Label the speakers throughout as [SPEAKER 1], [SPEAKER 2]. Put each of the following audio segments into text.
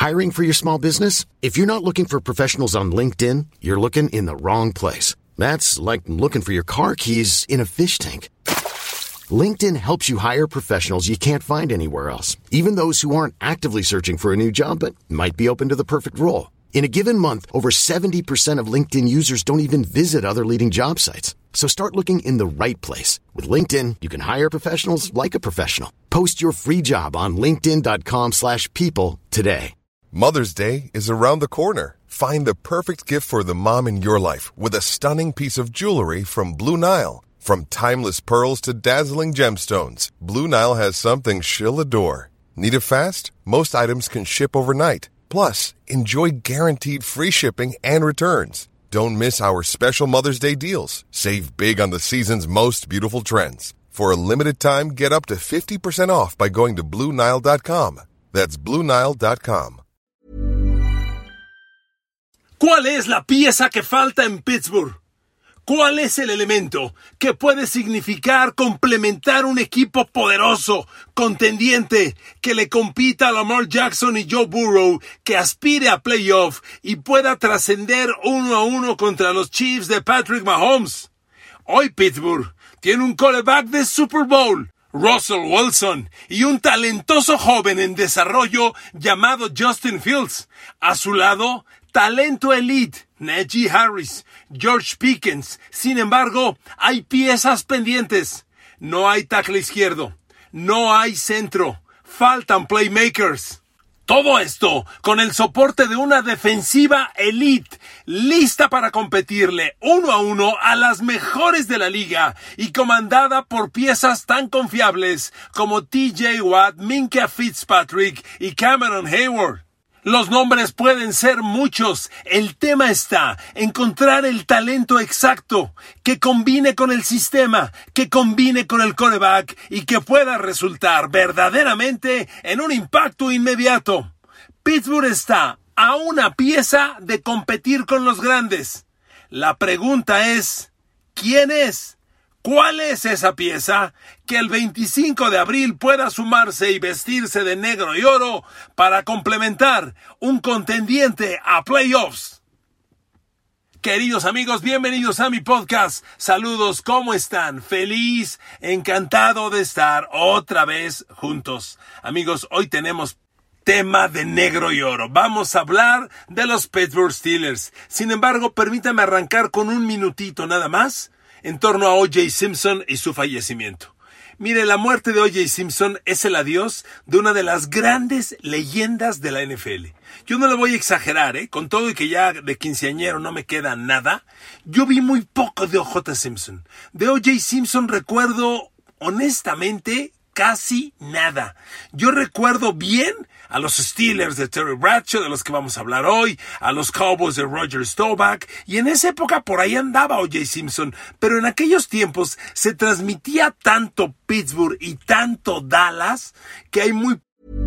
[SPEAKER 1] Hiring for your small business? If you're not looking for professionals on LinkedIn, you're looking in the wrong place. That's like looking for your car keys in a fish tank. LinkedIn helps you hire professionals you can't find anywhere else, even those who aren't actively searching for a new job but might be open to the perfect role. In a given month, over 70% of LinkedIn users don't even visit other leading job sites. So start looking in the right place. With LinkedIn, you can hire professionals like a professional. Post your free job on linkedin.com/people today.
[SPEAKER 2] Mother's Day is around the corner. Find the perfect gift for the mom in your life with a stunning piece of jewelry from Blue Nile. From timeless pearls to dazzling gemstones, Blue Nile has something she'll adore. Need it fast? Most items can ship overnight. Plus, enjoy guaranteed free shipping and returns. Don't miss our special Mother's Day deals. Save big on the season's most beautiful trends. For a limited time, get up to 50% off by going to BlueNile.com. That's BlueNile.com.
[SPEAKER 3] ¿Cuál es la pieza que falta en Pittsburgh? ¿Cuál es el elemento que puede significar complementar un equipo poderoso, contendiente, que le compita a Lamar Jackson y Joe Burrow, que aspire a playoff y pueda trascender 1-1 contra los Chiefs de Patrick Mahomes? Hoy Pittsburgh tiene un quarterback de Super Bowl, Russell Wilson, y un talentoso joven en desarrollo llamado Justin Fields. A su lado, talento elite, Najee Harris, George Pickens. Sin embargo, hay piezas pendientes. No hay tackle izquierdo. No hay centro. Faltan playmakers. Todo esto con el soporte de una defensiva elite, lista para competirle 1-1 a las mejores de la liga y comandada por piezas tan confiables como TJ Watt, Minkah Fitzpatrick y Cameron Hayward. Los nombres pueden ser muchos. El tema está en encontrar el talento exacto, que combine con el sistema, que combine con el quarterback y que pueda resultar verdaderamente en un impacto inmediato. Pittsburgh está a una pieza de competir con los grandes. La pregunta es, ¿quién es? ¿Cuál es esa pieza que el 25 de abril pueda sumarse y vestirse de negro y oro para complementar un contendiente a playoffs? Queridos amigos, bienvenidos a mi podcast. Saludos, ¿cómo están? Feliz, encantado de estar otra vez juntos. Amigos, hoy tenemos tema de negro y oro. Vamos a hablar de los Pittsburgh Steelers. Sin embargo, permítame arrancar con un minutito nada más en torno a O.J. Simpson y su fallecimiento. Mire, la muerte de O.J. Simpson es el adiós de una de las grandes leyendas de la NFL. Yo no le voy a exagerar, con todo y que ya de quinceañero no me queda nada. Yo vi muy poco de O.J. Simpson. De O.J. Simpson recuerdo, honestamente, casi nada. Yo recuerdo bien a los Steelers de Terry Bradshaw, de los que vamos a hablar hoy, a los Cowboys de Roger Staubach, y en esa época por ahí andaba O.J. Simpson, pero en aquellos tiempos se transmitía tanto Pittsburgh y tanto Dallas que hay muy...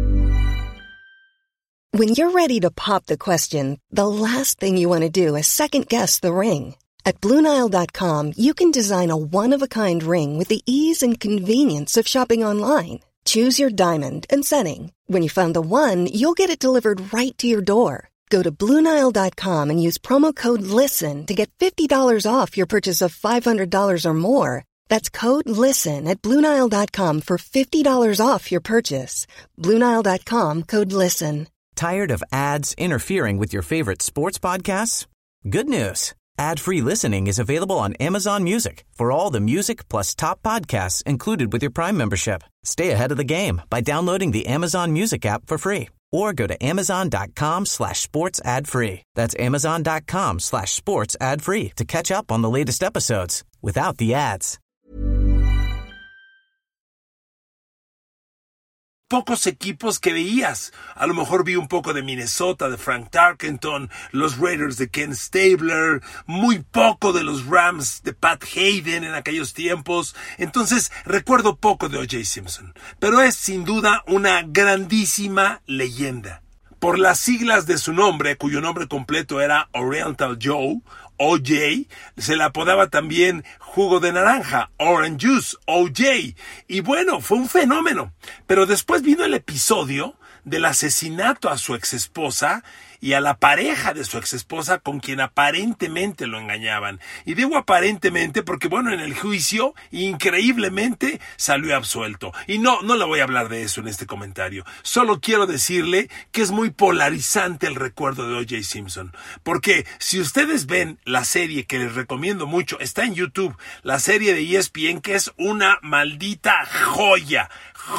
[SPEAKER 4] When you're ready to pop the question, the last thing you want to do is second-guess the ring. At BlueNile.com, you can design a one-of-a-kind ring with the ease and convenience of shopping online. Choose your diamond and setting. When you find the one, you'll get it delivered right to your door. Go to BlueNile.com and use promo code LISTEN to get $50 off your purchase of $500 or more. That's code LISTEN at BlueNile.com for $50 off your purchase. BlueNile.com, code LISTEN.
[SPEAKER 5] Tired of ads interfering with your favorite sports podcasts? Good news. Ad-free listening is available on Amazon Music for all the music plus top podcasts included with your Prime membership. Stay ahead of the game by downloading the Amazon Music app for free or go to amazon.com/sports ad free. That's amazon.com/sports ad free to catch up on the latest episodes without the ads.
[SPEAKER 3] Pocos equipos que veías. A lo mejor vi un poco de Minnesota, de Frank Tarkenton, los Raiders de Ken Stabler, muy poco de los Rams de Pat Hayden en aquellos tiempos. Entonces, recuerdo poco de O.J. Simpson, pero es sin duda una grandísima leyenda. Por las siglas de su nombre, cuyo nombre completo era Oriental Joe, O.J., se le apodaba también jugo de naranja, Orange Juice, O.J. Y bueno, fue un fenómeno. Pero después vino el episodio del asesinato a su exesposa y a la pareja de su exesposa con quien aparentemente lo engañaban. Y digo aparentemente porque, bueno, en el juicio, increíblemente, salió absuelto. Y no le voy a hablar de eso en este comentario. Solo quiero decirle que es muy polarizante el recuerdo de O.J. Simpson. Porque si ustedes ven la serie que les recomiendo mucho, está en YouTube, la serie de ESPN, que es una maldita joya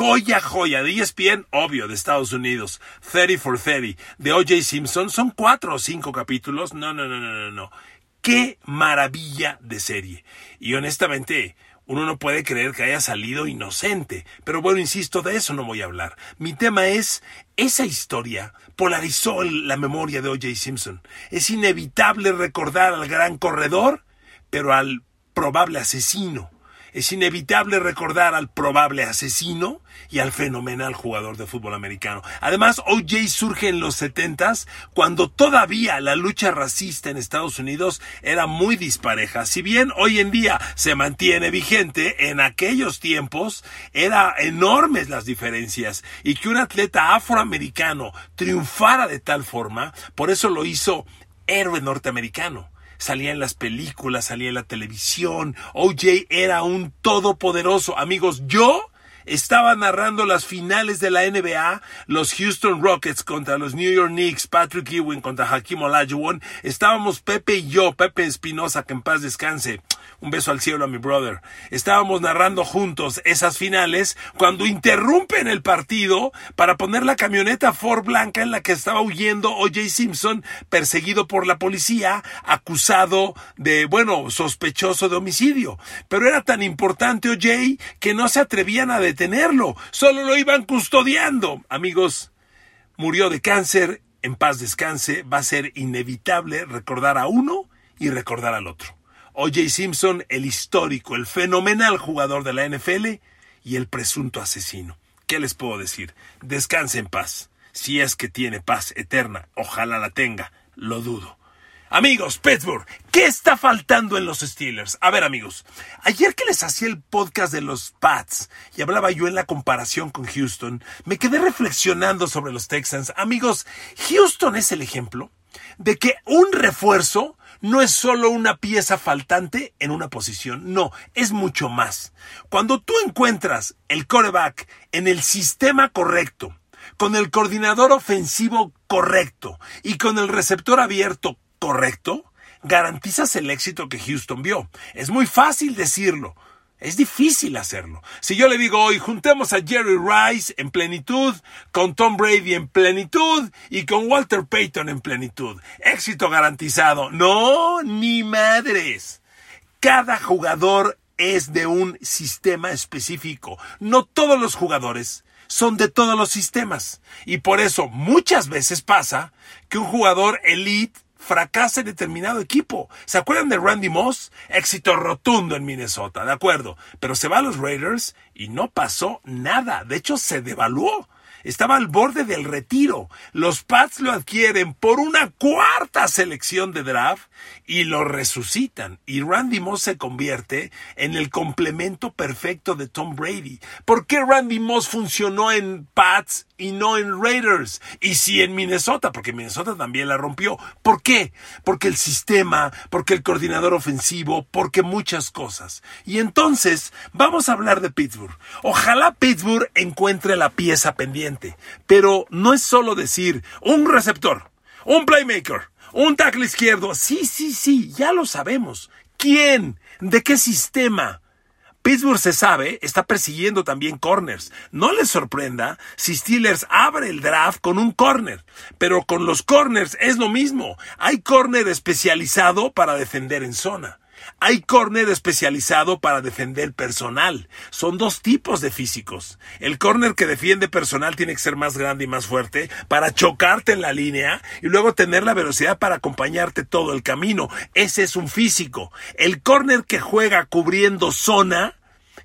[SPEAKER 3] de ESPN, obvio, de Estados Unidos, 30 for 30, de O.J. Simpson, son 4 o 5 capítulos, no. ¡Qué maravilla de serie! Y honestamente, uno no puede creer que haya salido inocente, pero bueno, insisto, de eso no voy a hablar. Mi tema es, esa historia polarizó la memoria de O.J. Simpson. Es inevitable recordar al gran corredor, pero al probable asesino. Es inevitable recordar al probable asesino y al fenomenal jugador de fútbol americano. Además, O.J. surge en los 70s, cuando todavía la lucha racista en Estados Unidos era muy dispareja. Si bien hoy en día se mantiene vigente, en aquellos tiempos eran enormes las diferencias. Y que un atleta afroamericano triunfara de tal forma, por eso lo hizo héroe norteamericano. Salía en las películas, salía en la televisión. O.J. era un todopoderoso. Amigos, yo estaba narrando las finales de la NBA, los Houston Rockets contra los New York Knicks, Patrick Ewing contra Hakeem Olajuwon. Estábamos Pepe y yo, Pepe Espinosa, que en paz descanse. Un beso al cielo a mi brother. Estábamos narrando juntos esas finales cuando interrumpen el partido para poner la camioneta Ford blanca en la que estaba huyendo O.J. Simpson, perseguido por la policía, acusado de, sospechoso de homicidio. Pero era tan importante O.J. que no se atrevían a detenerlo, solo lo iban custodiando. Amigos, murió de cáncer, en paz descanse. Va a ser inevitable recordar a uno y recordar al otro. O.J. Simpson, el histórico, el fenomenal jugador de la NFL y el presunto asesino. ¿Qué les puedo decir? Descanse en paz. Si es que tiene paz eterna, ojalá la tenga, lo dudo. Amigos, Pittsburgh, ¿qué está faltando en los Steelers? A ver, amigos, ayer que les hacía el podcast de los Pats y hablaba yo en la comparación con Houston, me quedé reflexionando sobre los Texans. Amigos, Houston es el ejemplo de que un refuerzo no es solo una pieza faltante en una posición, no, es mucho más. Cuando tú encuentras el quarterback en el sistema correcto, con el coordinador ofensivo correcto y con el receptor abierto correcto, garantizas el éxito que Houston vio. Es muy fácil decirlo, es difícil hacerlo. Si yo le digo hoy, juntemos a Jerry Rice en plenitud, con Tom Brady en plenitud y con Walter Payton en plenitud, éxito garantizado. No, ni madres. Cada jugador es de un sistema específico. No todos los jugadores son de todos los sistemas. Y por eso muchas veces pasa que un jugador elite fracasa en determinado equipo. ¿Se acuerdan de Randy Moss? Éxito rotundo en Minnesota, de acuerdo. Pero se va a los Raiders y no pasó nada. De hecho, se devaluó. Estaba al borde del retiro. Los Pats lo adquieren por una 4ª selección de draft y lo resucitan. Y Randy Moss se convierte en el complemento perfecto de Tom Brady. ¿Por qué Randy Moss funcionó en Pats y no en Raiders? Y sí en Minnesota, porque Minnesota también la rompió. ¿Por qué? Porque el sistema, porque el coordinador ofensivo, porque muchas cosas. Y entonces, vamos a hablar de Pittsburgh. Ojalá Pittsburgh encuentre la pieza pendiente. Pero no es solo decir un receptor, un playmaker, un tackle izquierdo. Sí, ya lo sabemos. ¿Quién? ¿De qué sistema? Pittsburgh, se sabe, está persiguiendo también corners. No les sorprenda si Steelers abre el draft con un corner. Pero con los corners es lo mismo. Hay corner especializado para defender en zona. Hay corner especializado para defender personal. Son 2 tipos de físicos. El corner que defiende personal tiene que ser más grande y más fuerte para chocarte en la línea y luego tener la velocidad para acompañarte todo el camino. Ese es un físico. El corner que juega cubriendo zona,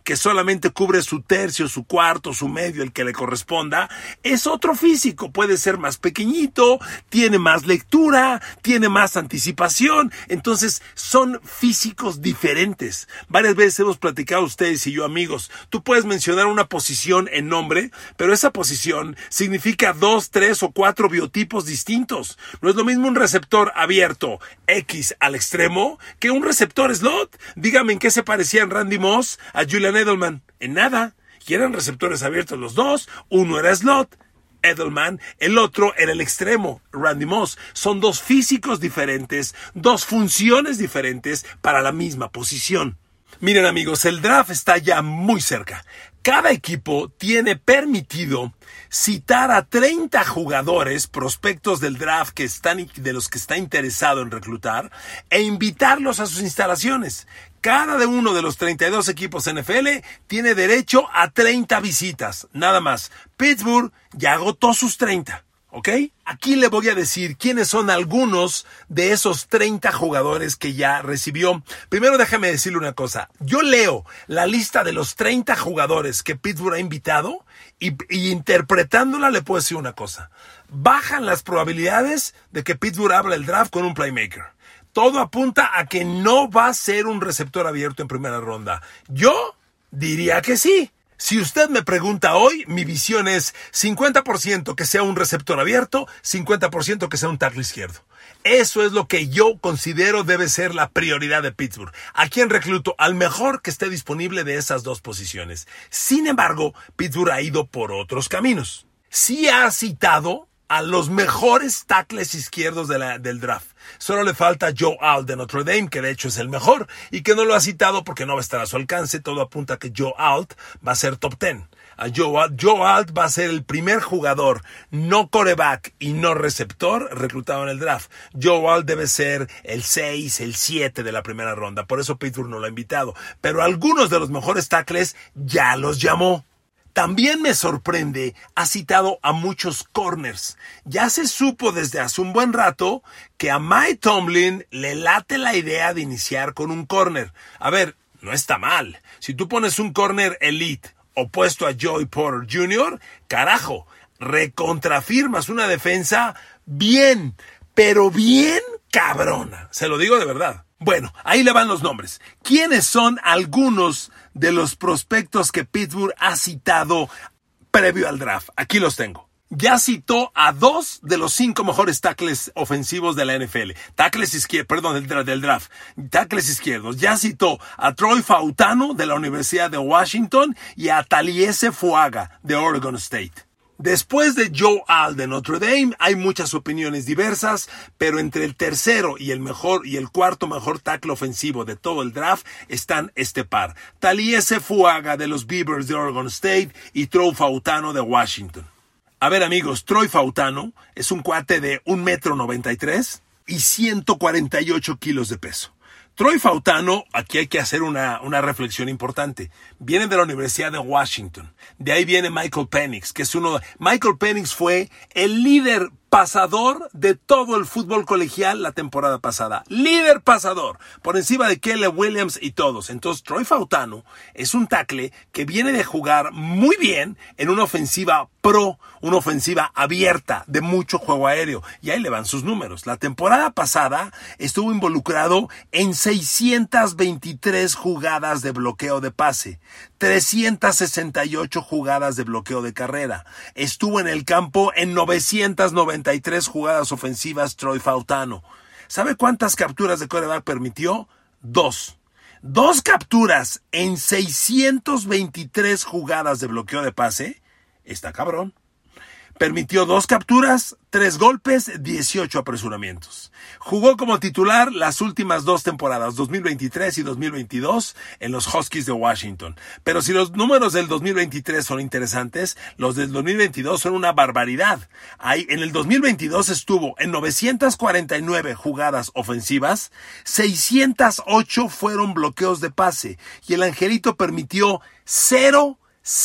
[SPEAKER 3] que solamente cubre su tercio, su cuarto, su medio, el que le corresponda, es otro físico. Puede ser más pequeñito, tiene más lectura, tiene más anticipación. Entonces, son físicos diferentes. Varias veces hemos platicado ustedes y yo, amigos. Tú puedes mencionar una posición en nombre, pero esa posición significa 2, 3 o 4 biotipos distintos. No es lo mismo un receptor abierto X al extremo que un receptor slot. Dígame en qué se parecían Randy Moss a Julian Edelman. En nada. Y eran receptores abiertos los dos. Uno era slot, Edelman, el otro era el extremo, Randy Moss. Son dos físicos diferentes, dos funciones diferentes para la misma posición. Miren, amigos, el draft está ya muy cerca. Cada equipo tiene permitido citar a 30 jugadores, prospectos del draft de los que está interesado en reclutar, e invitarlos a sus instalaciones. Cada uno de los 32 equipos NFL tiene derecho a 30 visitas, nada más. Pittsburgh ya agotó sus 30. ¿Ok? Aquí le voy a decir quiénes son algunos de esos 30 jugadores que ya recibió. Primero déjame decirle una cosa. Yo leo la lista de los 30 jugadores que Pittsburgh ha invitado y interpretándola le puedo decir una cosa. Bajan las probabilidades de que Pittsburgh abra el draft con un playmaker. Todo apunta a que no va a ser un receptor abierto en primera ronda. Yo diría que sí. Si usted me pregunta hoy, mi visión es 50% que sea un receptor abierto, 50% que sea un tackle izquierdo. Eso es lo que yo considero debe ser la prioridad de Pittsburgh. ¿A quién recluto? Al mejor que esté disponible de esas dos posiciones. Sin embargo, Pittsburgh ha ido por otros caminos. Sí ha citado a los mejores tackles izquierdos del draft. Solo le falta Joe Alt de Notre Dame, que de hecho es el mejor, y que no lo ha citado porque no va a estar a su alcance. Todo apunta a que Joe Alt va a ser top 10. Joe Alt va a ser el primer jugador no quarterback y no receptor reclutado en el draft. Joe Alt debe ser el 6, el 7 de la primera ronda. Por eso Pittsburgh no lo ha invitado. Pero algunos de los mejores tackles ya los llamó. También me sorprende, ha citado a muchos corners. Ya se supo desde hace un buen rato que a Mike Tomlin le late la idea de iniciar con un corner. A ver, no está mal. Si tú pones un corner elite opuesto a Joey Porter Jr., carajo, recontrafirmas una defensa bien, pero bien cabrona. Se lo digo de verdad. Bueno, ahí le van los nombres. ¿Quiénes son algunos de los prospectos que Pittsburgh ha citado previo al draft? Aquí los tengo. Ya citó a 2 de los 5 mejores tackles ofensivos de la NFL. Del draft. Tackles izquierdos. Ya citó a Troy Fautano de la Universidad de Washington y a Taliese Fuaga de Oregon State. Después de Joe Alt de Notre Dame, hay muchas opiniones diversas, pero entre el tercero y el cuarto mejor tackle ofensivo de todo el draft están este par. Taliese Fuaga de los Beavers de Oregon State y Troy Fautano de Washington. A ver, amigos, Troy Fautano es un cuate de 1,93 m y 148 kilos de peso. Troy Fautano, aquí hay que hacer una reflexión importante. Viene de la Universidad de Washington. De ahí viene Michael Penix, que es Michael Penix fue el líder pasador de todo el fútbol colegial la temporada pasada. Líder pasador, por encima de Caleb Williams y todos. Entonces, Troy Fautano es un tackle que viene de jugar muy bien en una ofensiva una ofensiva abierta de mucho juego aéreo. Y ahí le van sus números. La temporada pasada estuvo involucrado en 623 jugadas de bloqueo de pase, 368 jugadas de bloqueo de carrera. Estuvo en el campo en 993 jugadas ofensivas Troy Fautano. ¿Sabe cuántas capturas de quarterback permitió? 2. 2 capturas en 623 jugadas de bloqueo de pase. Está cabrón. Permitió 2 capturas, 3 golpes, 18 apresuramientos. Jugó como titular las últimas 2 temporadas, 2023 y 2022, en los Huskies de Washington. Pero si los números del 2023 son interesantes, los del 2022 son una barbaridad. Ahí, en el 2022 estuvo en 949 jugadas ofensivas, 608 fueron bloqueos de pase, y el angelito permitió 0,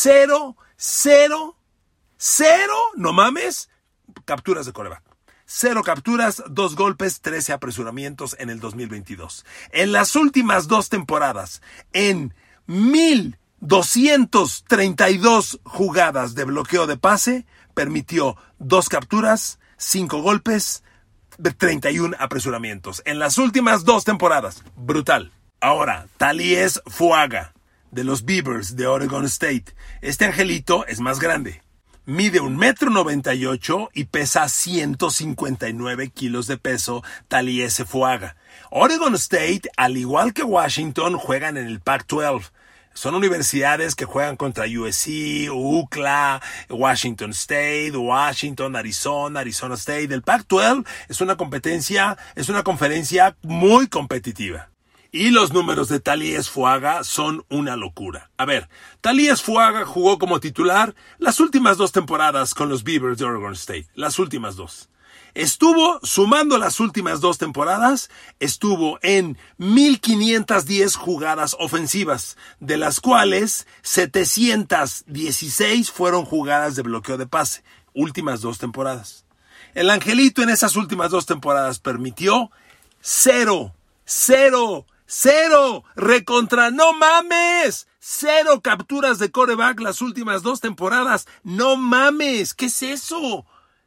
[SPEAKER 3] no mames, capturas de quarterback. 0 capturas, 2 golpes, 13 apresuramientos en el 2022. En las últimas 2 temporadas, en 1,000 232 jugadas de bloqueo de pase, permitió 2 capturas, 5 golpes, 31 apresuramientos. En las últimas 2 temporadas. Brutal. Ahora, Taliese Fuaga, de los Beavers de Oregon State. Este angelito es más grande. Mide 1,98 m y pesa 159 kilos de peso. Taliese Fuaga. Oregon State, al igual que Washington, juegan en el Pac-12. Son universidades que juegan contra USC, UCLA, Washington State, Washington, Arizona State. El Pac-12 es una conferencia muy competitiva. Y los números de Taliese Fuaga son una locura. A ver, Taliese Fuaga jugó como titular las últimas 2 temporadas con los Beavers de Oregon State. Las últimas 2. Sumando las últimas 2 temporadas, estuvo en 1,510 jugadas ofensivas, de las cuales 716 fueron jugadas de bloqueo de pase. Últimas 2 temporadas. El angelito en esas últimas 2 temporadas permitió 0 capturas de quarterback las últimas 2 temporadas. No mames, ¿qué es eso?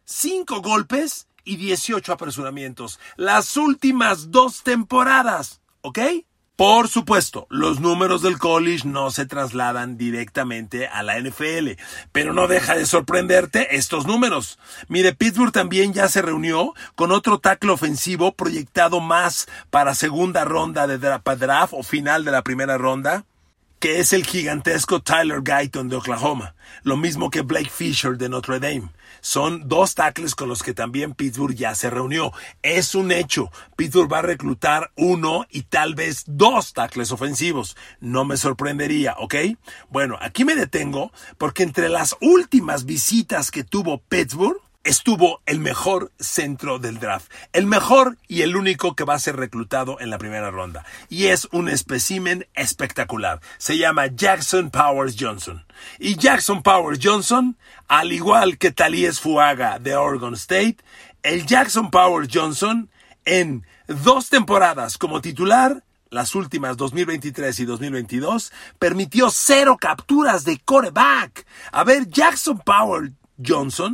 [SPEAKER 3] 5 golpes y 18 apresuramientos. Las últimas 2 temporadas, ¿ok? Por supuesto, los números del college no se trasladan directamente a la NFL, pero no deja de sorprenderte estos números. Mire, Pittsburgh también ya se reunió con otro tackle ofensivo proyectado más para segunda ronda de draft o final de la primera ronda, que es el gigantesco Tyler Guyton de Oklahoma, lo mismo que Blake Fisher de Notre Dame. Son 2 tackles con los que también Pittsburgh ya se reunió. Es un hecho. Pittsburgh va a reclutar 1 y tal vez 2 tackles ofensivos. No me sorprendería, ¿ok? Bueno, aquí me detengo porque entre las últimas visitas que tuvo Pittsburgh, estuvo el mejor centro del draft. El mejor y el único que va a ser reclutado en la primera ronda. Y es un espécimen espectacular. Se llama Jackson Powers Johnson. Y Jackson Powers Johnson, al igual que Taliese Fuaga de Oregon State, el Jackson Powers Johnson en 2 temporadas como titular, las últimas 2023 y 2022, permitió 0 capturas de quarterback. A ver, Jackson Powers Johnson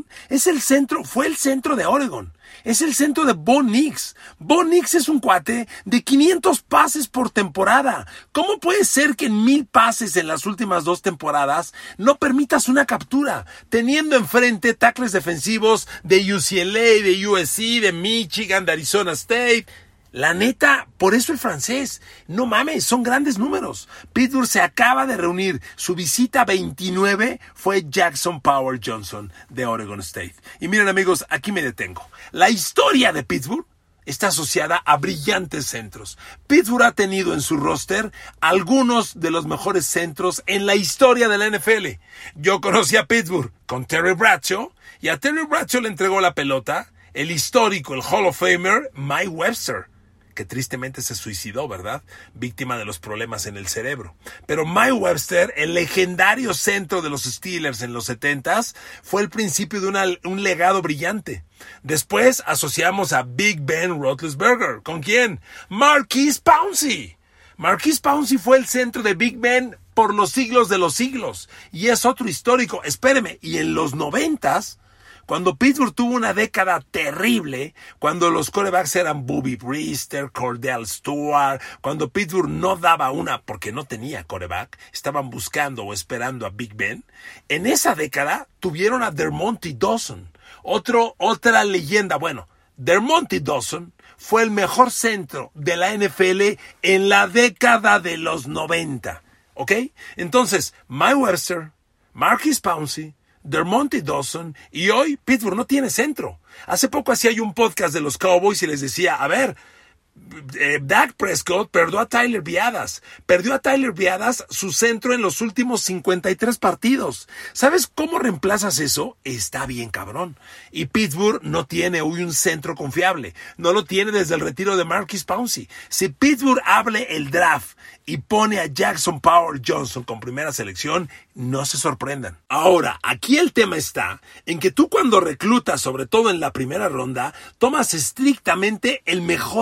[SPEAKER 3] fue el centro de Oregon. Es el centro de Bo Nix. Bo Nix es un cuate de 500 pases por temporada. ¿Cómo puede ser que en 1,000 pases en las últimas 2 temporadas no permitas una captura? Teniendo enfrente tackles defensivos de UCLA, de USC, de Michigan, de Arizona State. La neta, por eso el francés. No mames, son grandes números. Pittsburgh se acaba de reunir. Su visita 29 fue Jackson Powers Johnson de Oregon State. Y miren amigos, aquí me detengo. La historia de Pittsburgh está asociada a brillantes centros. Pittsburgh ha tenido en su roster algunos de los mejores centros en la historia de la NFL. Yo conocí a Pittsburgh con Terry Bradshaw y a Terry Bradshaw le entregó la pelota el histórico, el Hall of Famer Mike Webster, que tristemente se suicidó, ¿verdad? Víctima de los problemas en el cerebro. Pero Mike Webster, el legendario centro de los Steelers en los 70s, fue el principio de un legado brillante. Después asociamos a Big Ben Roethlisberger. ¿Con quién? Maurkice Pouncey. Maurkice Pouncey fue el centro de Big Ben por los siglos de los siglos. Y es otro histórico. Espéreme, y en los 90s, cuando Pittsburgh tuvo una década terrible, cuando los quarterbacks eran Bubby Brister, Cordell Stewart, cuando Pittsburgh no daba una porque no tenía quarterback, estaban buscando o esperando a Big Ben, en esa década tuvieron a Dermontti Dawson, otra leyenda. Bueno, Dermontti Dawson fue el mejor centro de la NFL en la década de los 90, ¿ok? Entonces, Mike Webster, Maurkice Pouncey, Dermontti Dawson, y hoy Pittsburgh no tiene centro. Hace poco hacía yo un podcast de los Cowboys y les decía, a ver, Dak Prescott perdió a Tyler Biadasz. Perdió a Tyler Biadasz su centro en los últimos 53 partidos. ¿Sabes cómo reemplazas eso? Está bien cabrón. Y Pittsburgh no tiene hoy un centro confiable. No lo tiene desde el retiro de Maurkice Pouncey. Si Pittsburgh abre el draft y pone a Jackson Powers Johnson con primera selección, no se sorprendan. Ahora, aquí el tema está en que tú cuando reclutas, sobre todo en la primera ronda, tomas estrictamente el mejor talento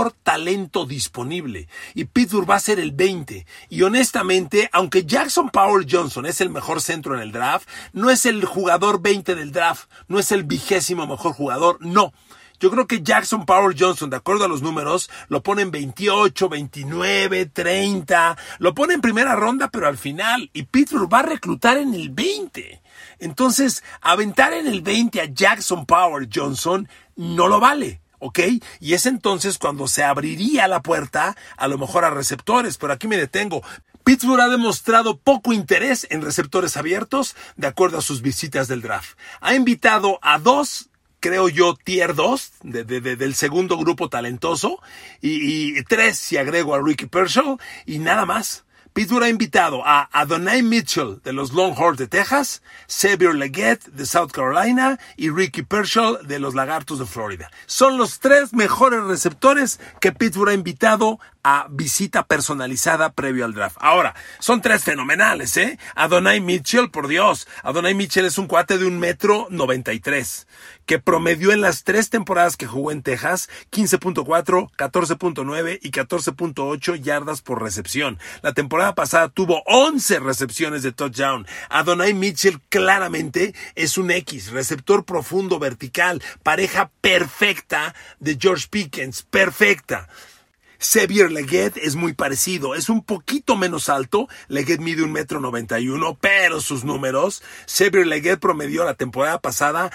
[SPEAKER 3] talento disponible. Y Pittsburgh va a ser el 20. Y honestamente, aunque Jackson Powell Johnson es el mejor centro en el draft, no es el jugador 20 del draft, no es el 20º mejor jugador, no. Yo creo que Jackson Powell Johnson, de acuerdo a los números, lo pone en 28, 29, 30, lo pone en primera ronda, pero al final, y Pittsburgh va a reclutar en el 20. Entonces, aventar en el 20 a Jackson Powell Johnson no lo vale, ¿ok? Y es entonces cuando se abriría la puerta, a lo mejor a receptores, pero aquí me detengo. Pittsburgh ha demostrado poco interés en receptores abiertos, de acuerdo a sus visitas del draft. Ha invitado a 2, creo yo, tier 2 del segundo grupo talentoso y 3 si agrego a Ricky Pearsall y nada más. Pittsburgh ha invitado a Adonai Mitchell de los Longhorns de Texas, Xavier Legette de South Carolina y Ricky Pearsall de los Lagartos de Florida. Son los 3 mejores receptores que Pittsburgh ha invitado a visita personalizada previo al draft. Ahora, son 3 fenomenales, ¿eh? Adonai Mitchell, por Dios. Adonai Mitchell es un cuate de 1.93 m, que promedió en las 3 temporadas que jugó en Texas 15.4, 14.9 y 14.8 yardas por recepción. La temporada pasada tuvo 11 recepciones de touchdown. Adonai Mitchell claramente es un X, receptor profundo vertical, pareja perfecta de George Pickens, perfecta. Xavier Legette es muy parecido, es un poquito menos alto, Legette mide 1.91 m, pero sus números, Xavier Legette promedió la temporada pasada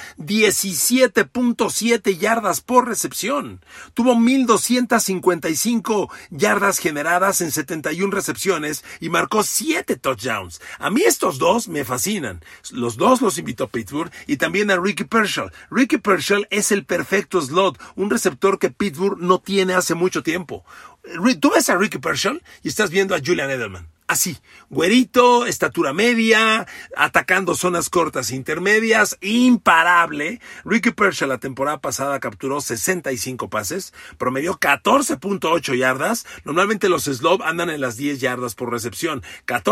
[SPEAKER 3] 17.7 yardas por recepción, tuvo 1.255 yardas generadas en 71 recepciones y marcó 7 touchdowns. A mí estos 2 me fascinan, los 2 los invitó Pittsburgh y también a Ricky Pearsall. Ricky Pearsall es el perfecto slot, un receptor que Pittsburgh no tiene hace mucho tiempo. Tú ves a Ricky Pearsall y estás viendo a Julian Edelman. Así, güerito, estatura media, atacando zonas cortas e intermedias, imparable. Ricky Pearsall la temporada pasada capturó 65 pases, promedió 14.8 yardas. Normalmente los slot andan en las 10 yardas por recepción.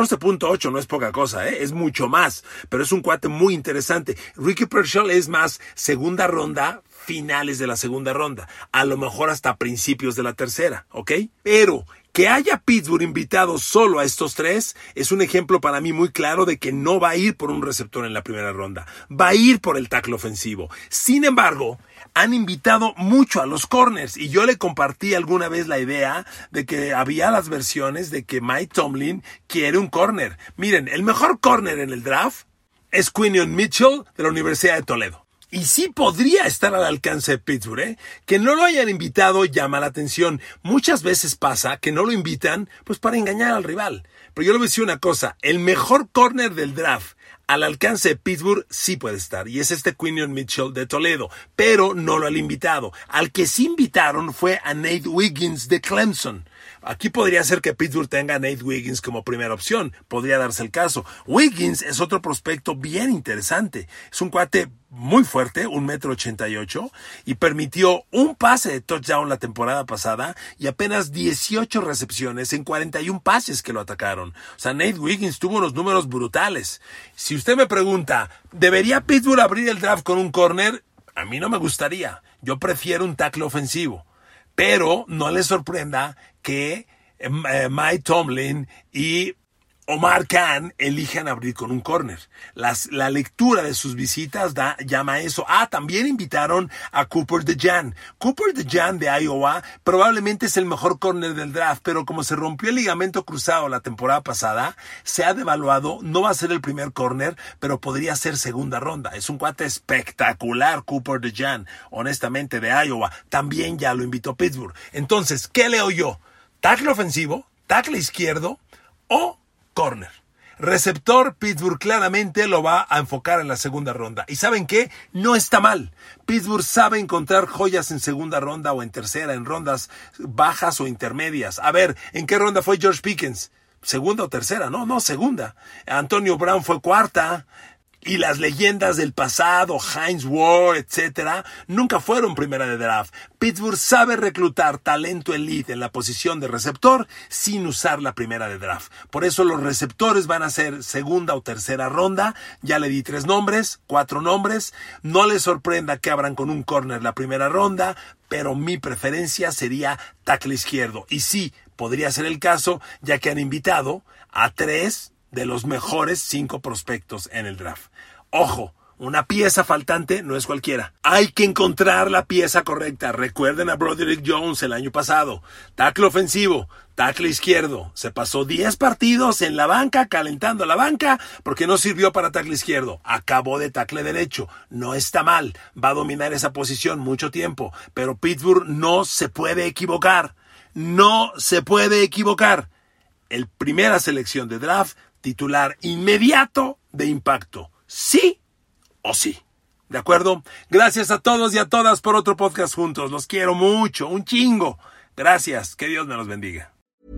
[SPEAKER 3] 14.8 no es poca cosa, es mucho más, pero es un cuate muy interesante. Ricky Pearsall es más segunda ronda, finales de la segunda ronda, a lo mejor hasta principios de la tercera, ¿ok? Pero que haya Pittsburgh invitado solo a estos 3 es un ejemplo para mí muy claro de que no va a ir por un receptor en la primera ronda, va a ir por el tackle ofensivo. Sin embargo, han invitado mucho a los corners y yo le compartí alguna vez la idea de que había las versiones de que Mike Tomlin quiere un corner. Miren, el mejor corner en el draft es Quinion Mitchell de la Universidad de Toledo. Y sí podría estar al alcance de Pittsburgh, Que no lo hayan invitado llama la atención. Muchas veces pasa que no lo invitan pues para engañar al rival. Pero yo le voy a decir una cosa, el mejor corner del draft al alcance de Pittsburgh sí puede estar, y es Quinion Mitchell de Toledo, pero no lo han invitado. Al que sí invitaron fue a Nate Wiggins de Clemson. Aquí podría ser que Pittsburgh tenga a Nate Wiggins como primera opción, podría darse el caso. Wiggins es otro prospecto bien interesante, es un cuate muy fuerte, 1.88 m, y permitió un pase de touchdown la temporada pasada y apenas 18 recepciones en 41 pases que lo atacaron. O sea, Nate Wiggins tuvo unos números brutales. Si usted me pregunta, ¿debería Pittsburgh abrir el draft con un corner? A mí no me gustaría. Yo prefiero un tackle ofensivo. Pero no le sorprenda que Mike Tomlin y Omar Khan elijan abrir con un corner. La lectura de sus visitas llama a eso. También invitaron a Cooper DeJean. Cooper DeJean de Iowa probablemente es el mejor corner del draft, pero como se rompió el ligamento cruzado la temporada pasada, se ha devaluado. No va a ser el primer corner, pero podría ser segunda ronda. Es un cuate espectacular, Cooper DeJean, honestamente, de Iowa. También ya lo invitó Pittsburgh. Entonces, ¿qué leo yo? ¿Tackle ofensivo? ¿Tackle izquierdo? ¿O corner? Receptor, Pittsburgh claramente lo va a enfocar en la segunda ronda. ¿Y saben qué? No está mal. Pittsburgh sabe encontrar joyas en segunda ronda o en tercera, en rondas bajas o intermedias. A ver, ¿en qué ronda fue George Pickens? ¿Segunda o tercera? No, segunda. Antonio Brown fue cuarta. Y las leyendas del pasado, Hines Ward, etc., nunca fueron primera de draft. Pittsburgh sabe reclutar talento elite en la posición de receptor sin usar la primera de draft. Por eso los receptores van a ser segunda o tercera ronda. Ya le di 4 nombres. No les sorprenda que abran con un corner la primera ronda, pero mi preferencia sería tackle izquierdo. Y sí, podría ser el caso, ya que han invitado a 3 de los mejores 5 prospectos en el draft. Ojo, una pieza faltante no es cualquiera. Hay que encontrar la pieza correcta. Recuerden a Broderick Jones el año pasado. Tackle ofensivo, tackle izquierdo. Se pasó 10 partidos en la banca, calentando la banca, porque no sirvió para tackle izquierdo. Acabó de tackle derecho. No está mal. Va a dominar esa posición mucho tiempo. Pero Pittsburgh no se puede equivocar. No se puede equivocar. El primera selección de draft, titular inmediato de impacto. ¿Sí o sí? ¿De acuerdo? Gracias a todos y a todas por otro podcast juntos. Los quiero mucho, un chingo. Gracias. Que Dios me los bendiga.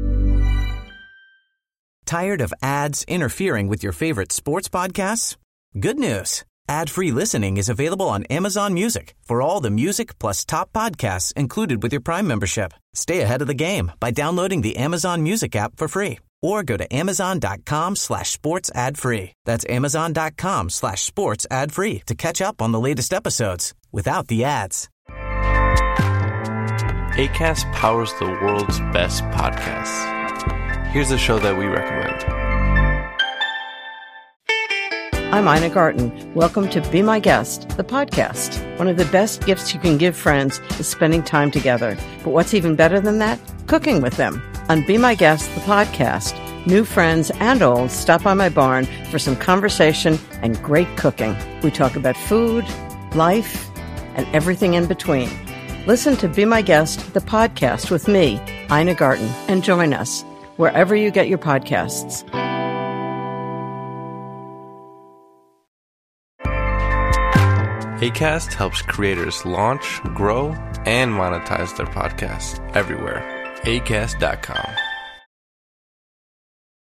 [SPEAKER 5] Tired of ads interfering with your favorite sports podcasts? Good news. Ad-free listening is available on Amazon Music for all the music plus top podcasts included with your Prime membership. Stay ahead of the game by downloading the Amazon Music app for free or go to amazon.com/sports ad free. That's amazon.com/sports ad free to catch up on the latest episodes without the ads.
[SPEAKER 6] Acast powers the world's best podcasts. Here's a show that we recommend.
[SPEAKER 7] I'm Ina Garten. Welcome to Be My Guest, the podcast. One of the best gifts you can give friends is spending time together. But what's even better than that? Cooking with them. On Be My Guest, the podcast, new friends and old stop by my barn for some conversation and great cooking. We talk about food, life, and everything in between. Listen to Be My Guest, the podcast with me, Ina Garten, and join us wherever you get your podcasts.
[SPEAKER 6] Acast helps creators launch, grow, and monetize their podcasts everywhere. Acast.com.